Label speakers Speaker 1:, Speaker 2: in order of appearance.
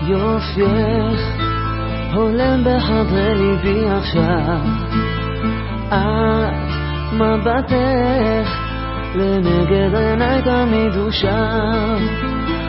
Speaker 1: יופייך הולם בחדרי ליבי עכשיו, את מבטך לנגד עיניי תמיד הוא שם,